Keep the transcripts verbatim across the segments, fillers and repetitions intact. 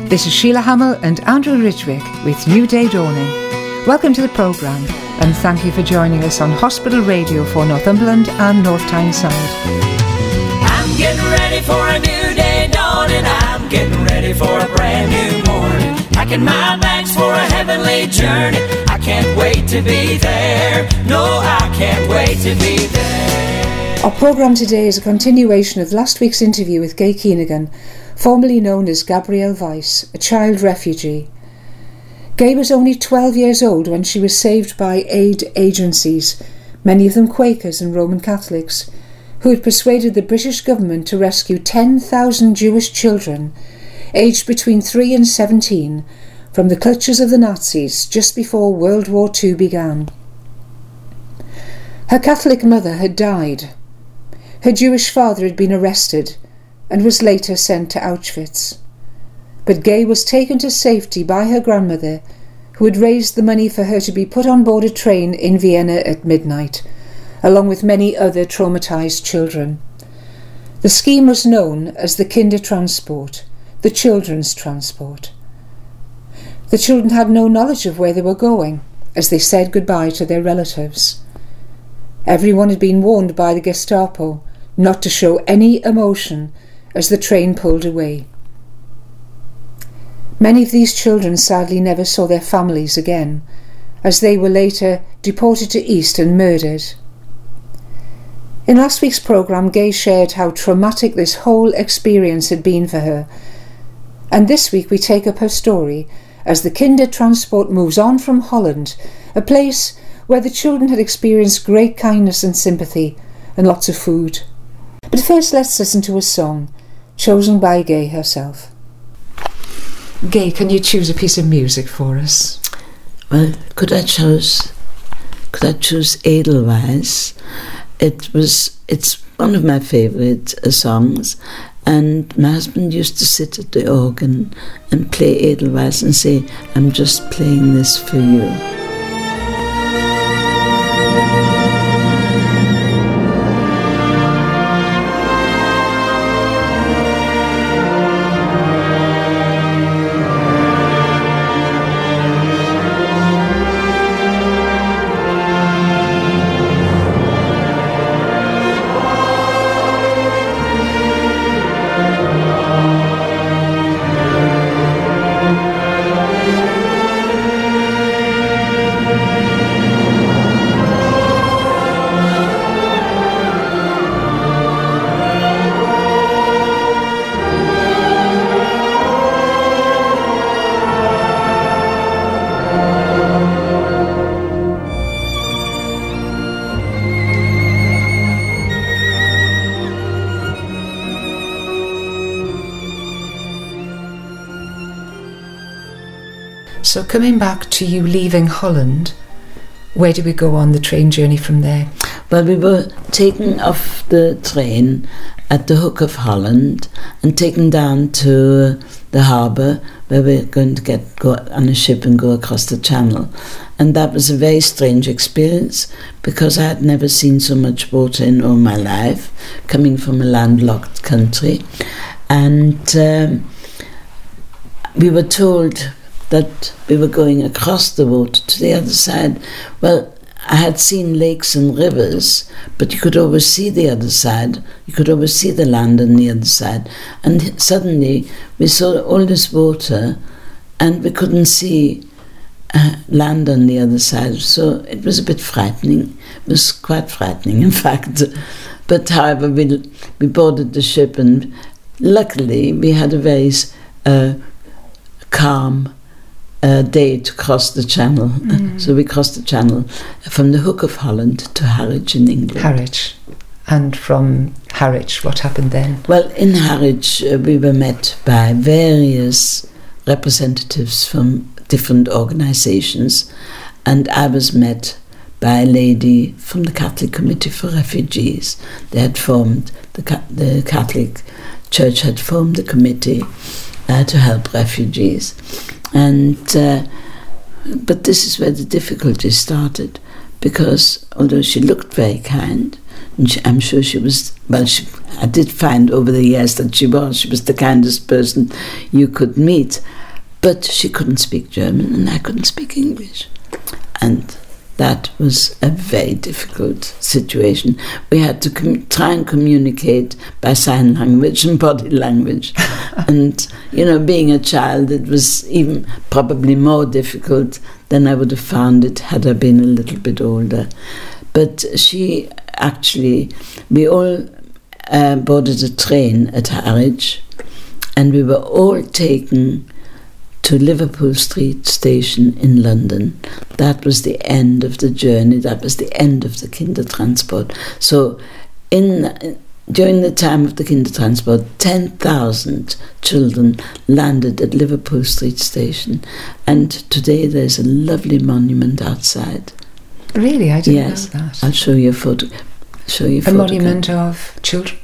This is Sheila Hamill and Andrew Ridgwick with New Day Dawning. Welcome to the programme and thank you for joining us on Hospital Radio for Northumberland and North Tyneside. I'm getting ready for a new day dawning. I'm getting ready for a brand new morning. Packing my bags for a heavenly journey. I can't wait to be there. No, I can't wait to be there. Our programme today is a continuation of last week's interview with Gay Keenigan, formerly known as Gabrielle Weiss, a child refugee. Gay was only twelve years old when she was saved by aid agencies, many of them Quakers and Roman Catholics, who had persuaded the British government to rescue ten thousand Jewish children, aged between three and seventeen, from the clutches of the Nazis just before World War Two began. Her Catholic mother had died. Her Jewish father had been arrested and was later sent to Auschwitz. But Gay was taken to safety by her grandmother, who had raised the money for her to be put on board a train in Vienna at midnight, along with many other traumatised children. The scheme was known as the Kindertransport, the children's transport. The children had no knowledge of where they were going, as they said goodbye to their relatives. Everyone had been warned by the Gestapo not to show any emotion as the train pulled away. Many of these children sadly never saw their families again, as they were later deported to East and murdered. In last week's programme, Gay shared how traumatic this whole experience had been for her, and this week we take up her story as the Kindertransport moves on from Holland, a place where the children had experienced great kindness and sympathy and lots of food. But first let's listen to a song chosen by Gay herself. Gay, can you choose a piece of music for us? Well, could I choose could I choose Edelweiss? It was it's one of my favourite uh, songs, and my husband used to sit at the organ and play Edelweiss and say, "I'm just playing this for you." So coming back to you leaving Holland, where did we go on the train journey from there? Well, we were taken off the train at the Hook of Holland and taken down to the harbour where we were going to get go on a ship and go across the channel. And that was a very strange experience because I had never seen so much water in all my life, coming from a landlocked country. And um, we were told that we were going across the water to the other side. Well, I had seen lakes and rivers, but you could always see the other side. You could always see the land on the other side. And suddenly we saw all this water and we couldn't see uh, land on the other side. So it was a bit frightening. It was quite frightening, in fact. But however, we, we boarded the ship and luckily we had a very uh, calm Uh, day to cross the channel. Mm. So we crossed the channel from the Hook of Holland to Harwich in England. Harwich. And from Harwich, what happened then? Well, in Harwich uh, we were met by various representatives from different organisations, and I was met by a lady from the Catholic Committee for Refugees. They had formed, the, the Catholic Church had formed a committee uh, to help refugees. And uh, but this is where the difficulty started, because although she looked very kind, and she, I'm sure she was, well, she I did find over the years that she was. She was the kindest person you could meet. But she couldn't speak German and I couldn't speak English. And that was a very difficult situation. We had to com- try and communicate by sign language and body language. And, you know, being a child, it was even probably more difficult than I would have found it had I been a little bit older. But she actually, we all uh, boarded a train at Harwich, and we were all taken to Liverpool Street Station in London. That was the end of the journey. That was the end of the Kindertransport. So in during the time of the Kindertransport, ten thousand children landed at Liverpool Street Station. And today there's a lovely monument outside. Really? I didn't yes, know that. I'll show you a photo. Show you a, a photograph. monument of children?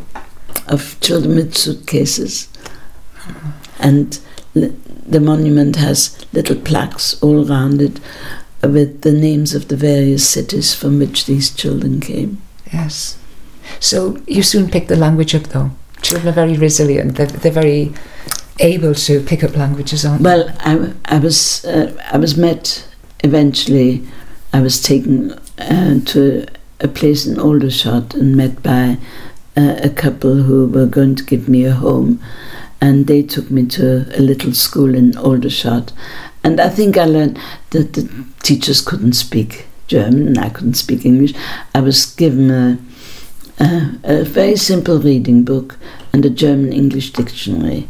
Of children with suitcases. Oh. And the monument has little plaques all round it with the names of the various cities from which these children came. Yes. So you soon picked the language up, though. Children are very resilient. They're, they're very able to pick up languages, aren't they? Well, I, I was uh, I was met eventually. I was taken uh, to a place in Aldershot and met by uh, a couple who were going to give me a home. And they took me to a little school in Aldershot. And I think I learned that the teachers couldn't speak German and I couldn't speak English. I was given a, a, a very simple reading book and a German-English dictionary.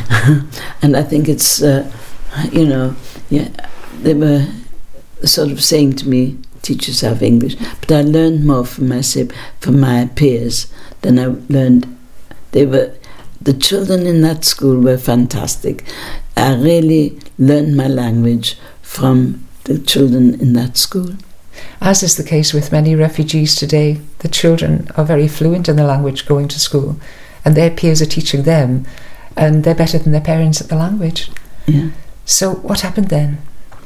And I think it's, uh, you know, yeah, they were sort of saying to me, teach yourself English. But I learned more from my, from my peers than I learned. They were... The children in that school were fantastic. I really learned my language from the children in that school. As is the case with many refugees today, the children are very fluent in the language going to school, and their peers are teaching them, and they're better than their parents at the language. Yeah. So what happened then?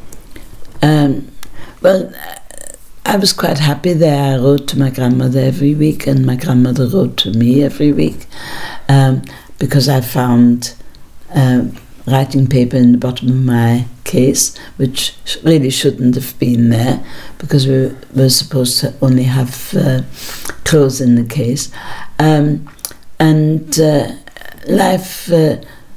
Um, well, I was quite happy there. I wrote to my grandmother every week, and my grandmother wrote to me every week. Um, because I found uh, writing paper in the bottom of my case, which really shouldn't have been there, because we were supposed to only have uh, clothes in the case. Um, and uh, life uh,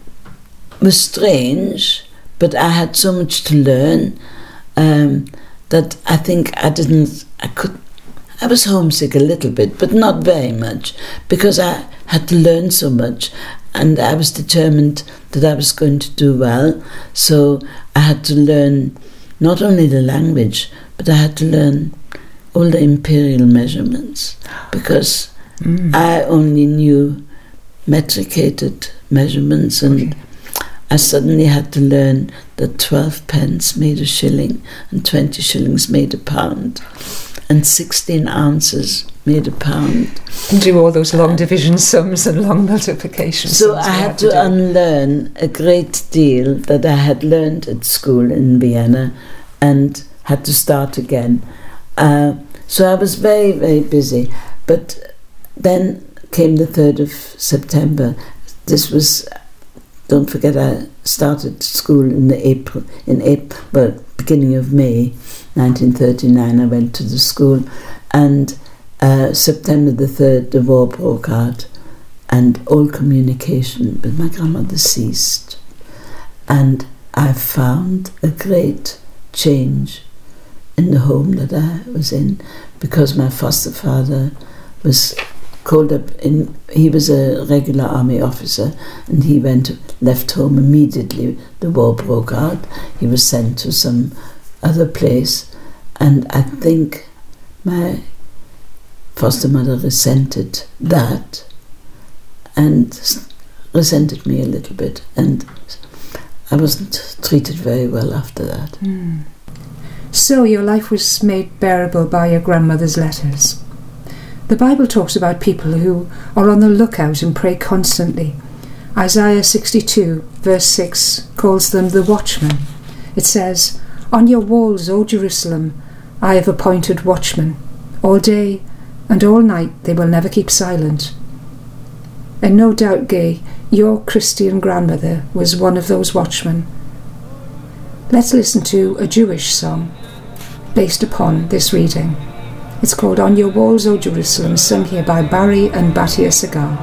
was strange, but I had so much to learn um, that I think I didn't, I could, I was homesick a little bit, but not very much, because I had to learn so much, and I was determined that I was going to do well. So I had to learn not only the language, but I had to learn all the imperial measurements, because mm. I only knew metricated measurements, and okay. I suddenly had to learn that twelve pence made a shilling, and twenty shillings made a pound, and sixteen ounces made a pound. And do all those long division sums and long multiplication so sums. So I had to, to unlearn a great deal that I had learned at school in Vienna and had to start again. Uh, so I was very, very busy. But then came the third of September. This was, don't forget, I started school in the April, in April, well, beginning of May nineteen thirty-nine. I went to the school, and uh, September the third, the war broke out, and all communication with my grandmother ceased. And I found a great change in the home that I was in, because my foster father was called up in, he was a regular army officer, and he went, left home immediately the war broke out. He was sent to some other place, and I think my foster mother resented that and resented me a little bit, and I wasn't treated very well after that. Mm. So your life was made bearable by your grandmother's letters. The Bible talks about people who are on the lookout and pray constantly. Isaiah sixty-two verse six calls them the watchmen. It says, "On your walls, O Jerusalem, I have appointed watchmen. All day and all night they will never keep silent. And no doubt, Gay, your Christian grandmother was one of those watchmen. Let's listen to a Jewish song based upon this reading. It's called On Your Walls, O Jerusalem, sung here by Barry and Batia Segal.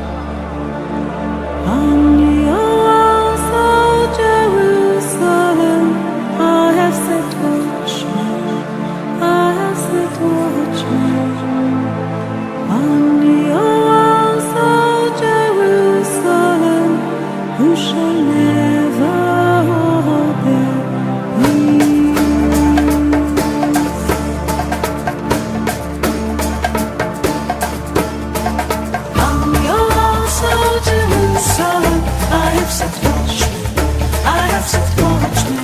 On your walls, O Jerusalem, I have set watchmen, I have set watchmen. On your walls, O Jerusalem, who shall never obey me? I have set watchmen, I have set watchmen.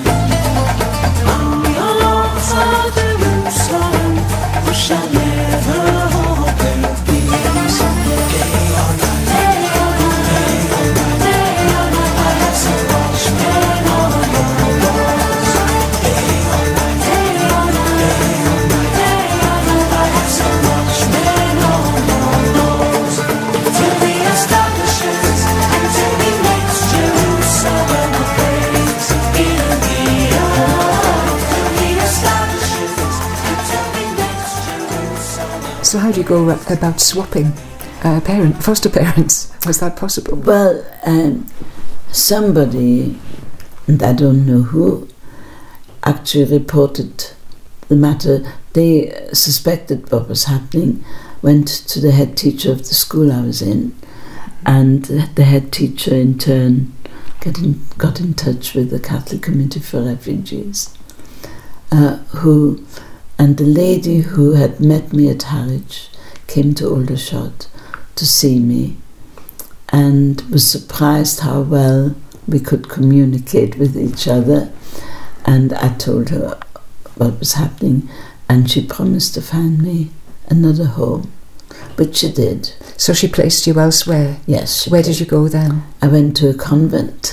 On your walls, O Jerusalem, who shall never obey me? Day or night, day or night, day or night, I have set watchmen on your walls. Day or night, day or night, day or night, day or night, I have set watchmen on your walls. Till the establishes and till the Jerusalem of praise in the earth, till the establishes until the next Jerusalem. So how do you go about swapping uh, parent, foster parents? Was that possible? Well, um, somebody, and I don't know who, actually reported the matter. They suspected what was happening, went to the head teacher of the school I was in, and the head teacher in turn Get in, got in touch with the Catholic Committee for Refugees, uh, who, and the lady who had met me at Harwich came to Aldershot to see me, and was surprised how well we could communicate with each other. And I told her what was happening, and she promised to find me another home, which she did. So she placed you elsewhere? Yes. Where did you go then? I went to a convent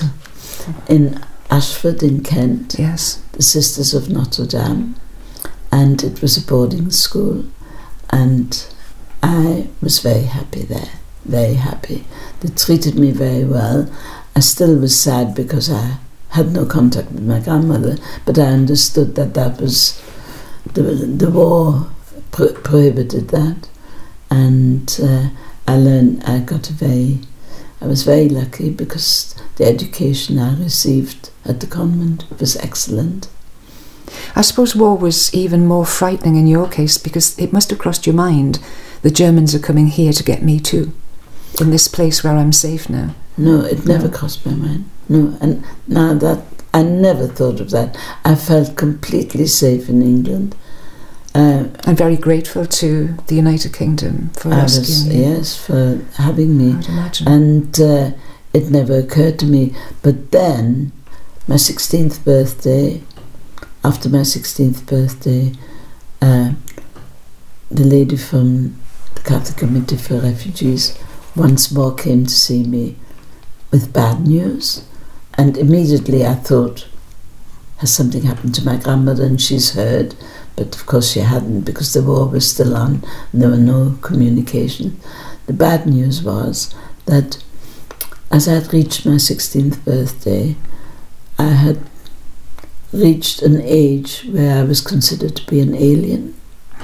in Ashford in Kent, yes, the Sisters of Notre Dame, and it was a boarding school, and I was very happy there, very happy. They treated me very well. I still was sad because I had no contact with my grandmother, but I understood that that was, the, the war pro- prohibited that, and uh, I learned, I got a very, I was very lucky because the education I received at the convent was excellent. I suppose war was even more frightening in your case because it must have crossed your mind, the Germans are coming here to get me too, in this place where I'm safe now. No, it never No. crossed my mind. No, and now that, I never thought of that. I felt completely safe in England. Uh, I'm very grateful to the United Kingdom for I was, rescuing you. yes, for having me. I would imagine. And uh, it never occurred to me. But then, my sixteenth birthday, after my sixteenth birthday, uh, the lady from the Catholic Committee for Refugees once more came to see me with bad news. And immediately I thought, has something happened to my grandmother? And she's heard. But of course she hadn't, because the war was still on and there were no communication. The bad news was that as I had reached my sixteenth birthday, I had reached an age where I was considered to be an alien.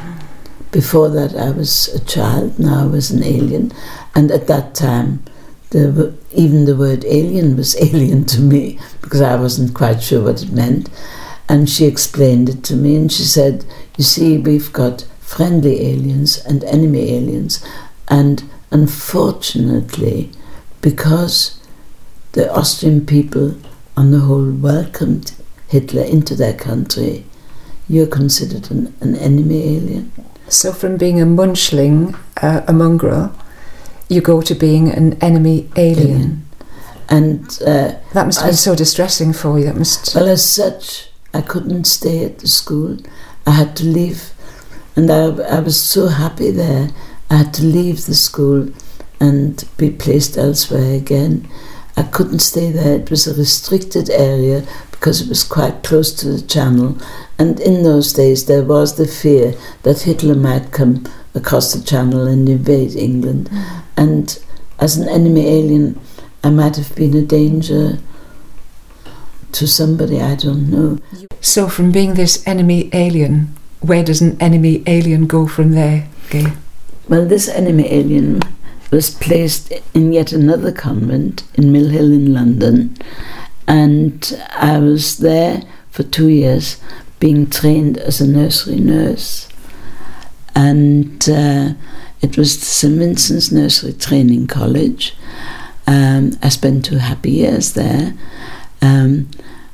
Before that I was a child, now I was an alien, and at that time the, even the word alien was alien to me because I wasn't quite sure what it meant. And she explained it to me, and she said, you see, we've got friendly aliens and enemy aliens, and unfortunately, because the Austrian people on the whole welcomed Hitler into their country, you're considered an, an enemy alien. So from being a munchling, uh, a mongrel, you go to being an enemy alien. alien. And uh, that must have been so distressing for you. That must. Well, as such, I couldn't stay at the school. I had to leave, and I, I was so happy there. I had to leave the school and be placed elsewhere again. I couldn't stay there. It was a restricted area because it was quite close to the Channel, and in those days there was the fear that Hitler might come across the Channel and invade England. Mm. And as an enemy alien, I might have been a danger to somebody, I don't know. So from being this enemy alien, where does an enemy alien go from there, Gay? Well, this enemy alien was placed in yet another convent in Mill Hill in London, and I was there for two years being trained as a nursery nurse. And uh, it was Saint Vincent's Nursery Training College. Um, I spent two happy years there. Um,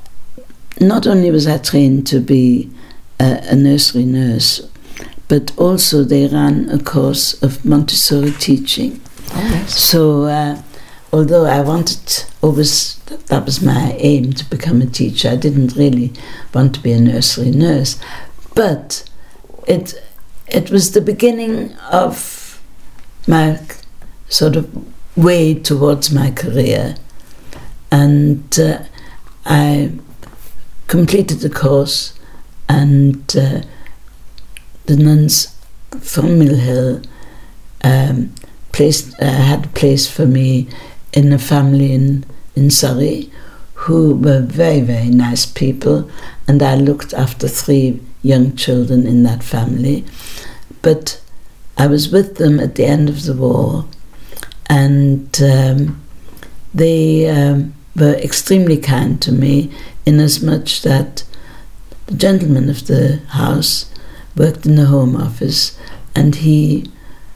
not only was I trained to be a, a nursery nurse, but also they ran a course of Montessori teaching. Oh, yes. So, uh, although I wanted, always, that was my aim, to become a teacher, I didn't really want to be a nursery nurse. But it, it was the beginning of my sort of way towards my career. And uh, I completed the course, and uh, the nuns from Mill Hill um, placed, uh, had a place for me in a family in, in Surrey who were very, very nice people, and I looked after three young children in that family. But I was with them at the end of the war, and um, they um, were extremely kind to me, inasmuch that the gentleman of the house worked in the Home Office, and he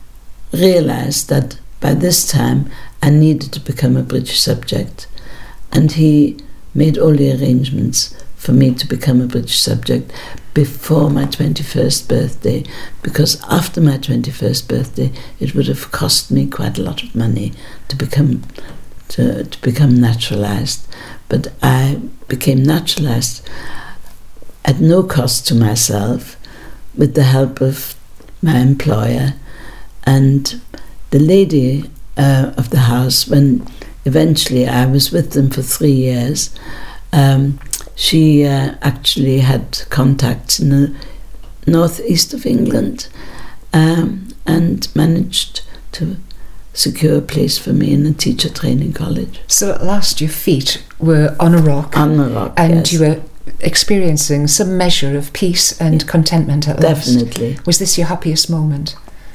realized that by this time I needed to become a British subject, and he made all the arrangements for me to become a British subject before my twenty-first birthday, because after my twenty-first birthday it would have cost me quite a lot of money to become to, to become naturalized. But I became naturalized at no cost to myself, with the help of my employer. And the lady uh, of the house, when eventually I was with them for three years, um, she uh, actually had contacts in the northeast of England, um, and managed to secure a place for me in a teacher training college. So at last your feet were on a rock. On the rock, And yes. you were experiencing some measure of peace and contentment at last. Definitely. Was this your happiest moment?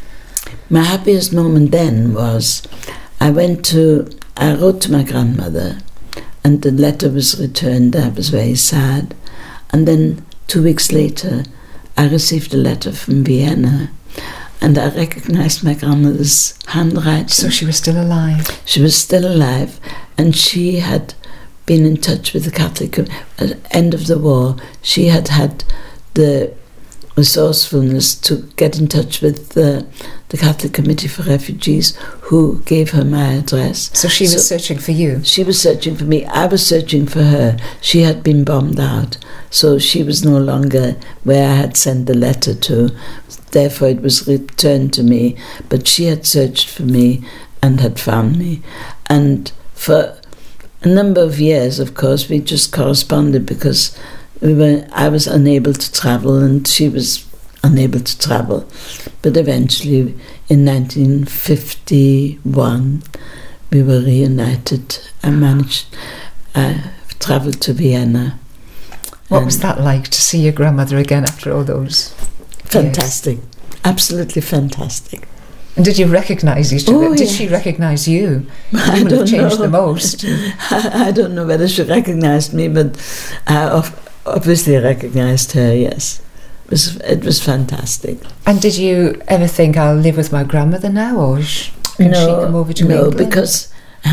My happiest moment then was I went to, I wrote to my grandmother, and the letter was returned. I was very sad. And then two weeks later, I received a letter from Vienna, and I recognized my grandmother's handwriting. So she was still alive. She was still alive, and she had been in touch with the Catholic. At the end of the war, she had had the resourcefulness to get in touch with the, the Catholic Committee for Refugees, who gave her my address. So she was So- searching for you. She was searching for me. I was searching for her. She had been bombed out, so she was no longer where I had sent the letter to. Therefore, it was returned to me. But she had searched for me and had found me. And for a number of years, of course, we just corresponded, because we were. I was unable to travel, and she was unable to travel. But eventually, in nineteen fifty-one, we were reunited. I managed. I travelled to Vienna. What And was that like, to see your grandmother again after all those Fantastic, absolutely fantastic. And did you recognise each other? Oh, Did yes. she recognise you? I You would have don't changed know. the most. I, I don't know whether she recognised me, but I of- obviously recognised her. Yes, it was it was fantastic. And did you ever think, I'll live with my grandmother now, or sh- can she come over to no, England? because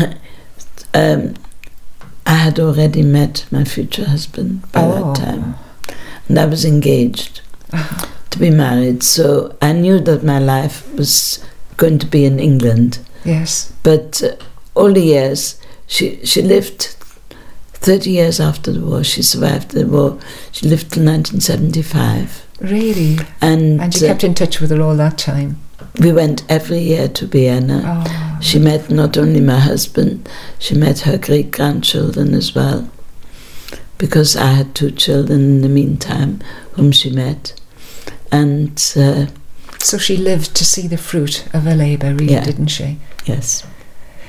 um, I had already met my future husband by Oh. that time, and I was engaged to be married. So I knew that my life was going to be in England. Yes. But uh, all the years, she she lived thirty years after the war. She survived the war. She lived till nineteen seventy-five. Really? And, And you uh, kept in touch with her all that time? we went every year to Vienna. Oh. She met not only my husband, she met her great-grandchildren as well, because I had two children in the meantime whom she met. And uh, So she lived to see the fruit of her labour, really, Yeah. didn't she? yes,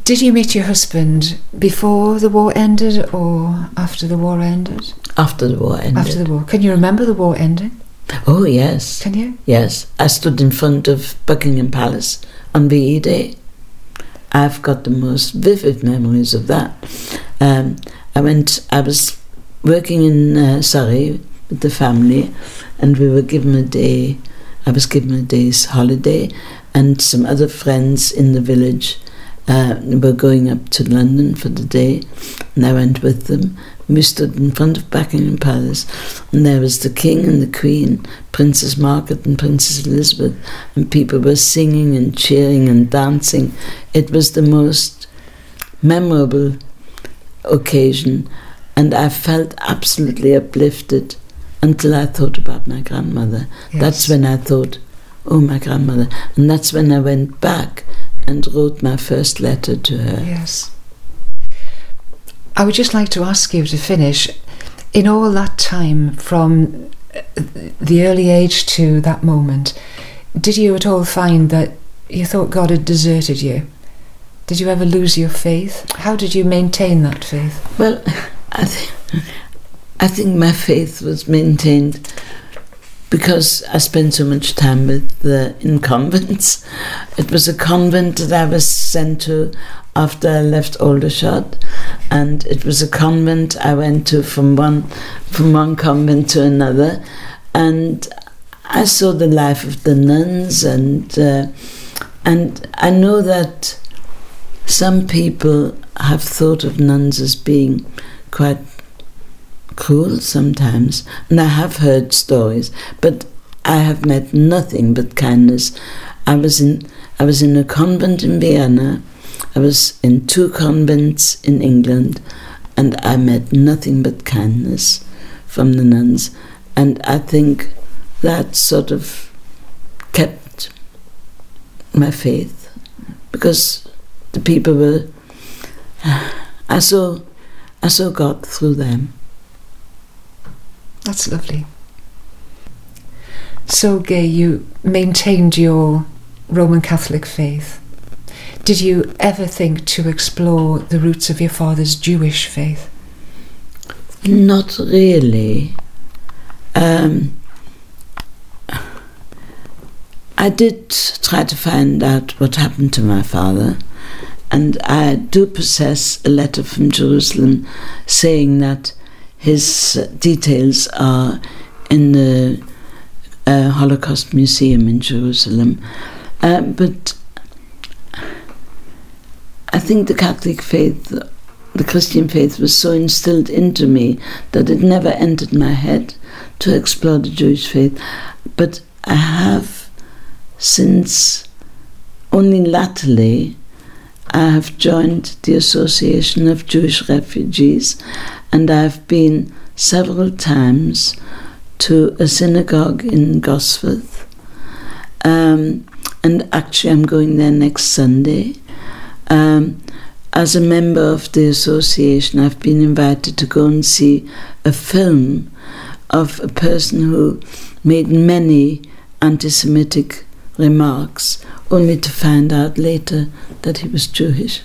Did you meet your husband before the war ended or after the war ended? After the war ended. After the war. Can you remember the war ending? Oh, yes. Can you? Yes. I stood in front of Buckingham Palace on V E Day. I've got the most vivid memories of that. Um, I went, I was working in uh, Surrey with the family, and we were given a day, I was given a day's holiday, and some other friends in the village uh, were going up to London for the day, and I went with them. We stood in front of Buckingham Palace, and there was the King and the Queen, Princess Margaret and Princess Elizabeth, and people were singing and cheering and dancing. It was the most memorable occasion, and I felt absolutely uplifted until I thought about my grandmother. Yes. That's when I thought, oh, my grandmother. And that's when I went back and wrote my first letter to her. Yes. I would just like to ask you to finish, in all that time from the early age to that moment, did you at all find that you thought God had deserted you? Did you ever lose your faith? How did you maintain that faith? Well, I think, I think my faith was maintained because I spent so much time with the, in convents. It was a convent that I was sent to after I left Aldershot, and it was a convent I went to from one from one convent to another, and I saw the life of the nuns, and uh, and I know that some people have thought of nuns as being quite cruel sometimes, and I have heard stories, but I have met nothing but kindness. I was in I was in a convent in Vienna, I was in two convents in England, and I met nothing but kindness from the nuns, and I think that sort of kept my faith, because the people were, I saw I saw God through them. That's lovely. So, Gay, you maintained your Roman Catholic faith. Did you ever think to explore the roots of your father's Jewish faith? Not really. Um, I did try to find out what happened to my father, and I do possess a letter from Jerusalem saying that his details are in the uh, Holocaust Museum in Jerusalem. Uh, but I think the Catholic faith, the Christian faith, was so instilled into me that it never entered my head to explore the Jewish faith. But I have, since only latterly, I have joined the Association of Jewish Refugees, and I've been several times to a synagogue in Gosforth. Um, and actually I'm going there next Sunday. Um, as a member of the association, I've been invited to go and see a film of a person who made many anti-Semitic remarks, only to find out later that he was Jewish.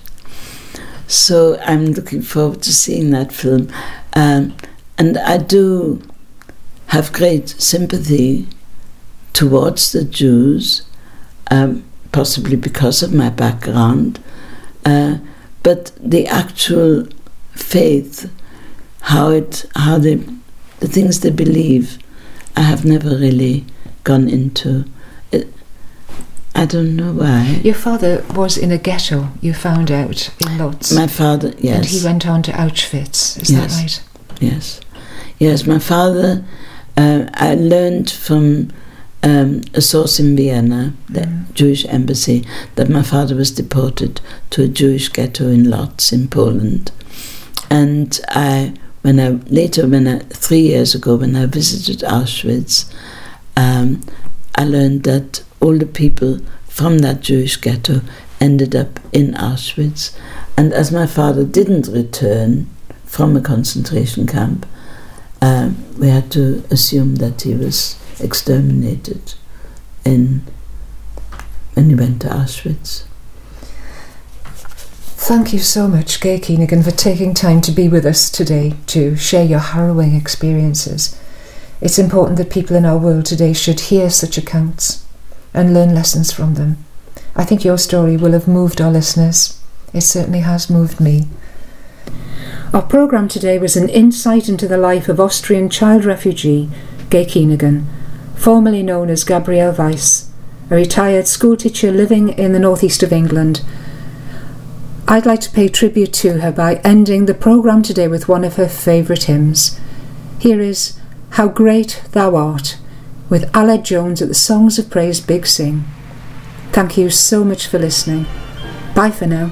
So I'm looking forward to seeing that film. Um, and I do have great sympathy towards the Jews, um, possibly because of my background. Uh, but the actual faith, how it, how they, the things they believe, I have never really gone into. It, I don't know why. Your father was in a ghetto, you found out, in Lodz. My father, yes. And he went on to Auschwitz, is Yes. that right? Yes. Yes, my father, uh, I learned from um, a source in Vienna, the Mm. Jewish embassy, that my father was deported to a Jewish ghetto in Lodz in Poland. And I, when I, later, when I, three years ago, when I visited Auschwitz, um, I learned that all the people from that Jewish ghetto ended up in Auschwitz. And as my father didn't return from a concentration camp, um, we had to assume that he was exterminated in when he went to Auschwitz. Thank you so much, Gay Keenigan, for taking time to be with us today to share your harrowing experiences. It's important that people in our world today should hear such accounts and learn lessons from them. I think your story will have moved our listeners. It certainly has moved me. Our programme today was an insight into the life of Austrian child refugee Gay Keenigan, formerly known as Gabrielle Weiss, a retired schoolteacher living in the northeast of England. I'd like to pay tribute to her by ending the programme today with one of her favourite hymns. Here is How Great Thou Art, with Aled Jones at the Songs of Praise Big Sing. Thank you so much for listening. Bye for now.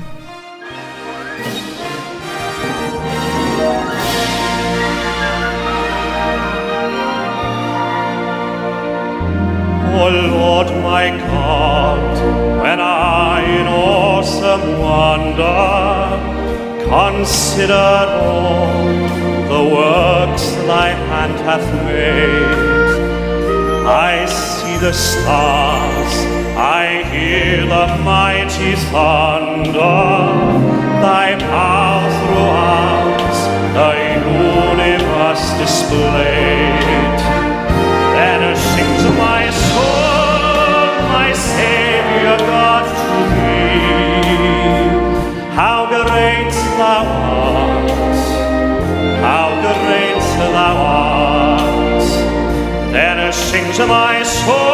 O Lord my God, when I in awesome wonder consider all the works thy hand hath made, I see the stars, I hear the mighty thunder, thy power throughout the universe displayed. Then sings my soul, my Saviour God, to thee. How great thou art, how great thou art. Then sings my soul,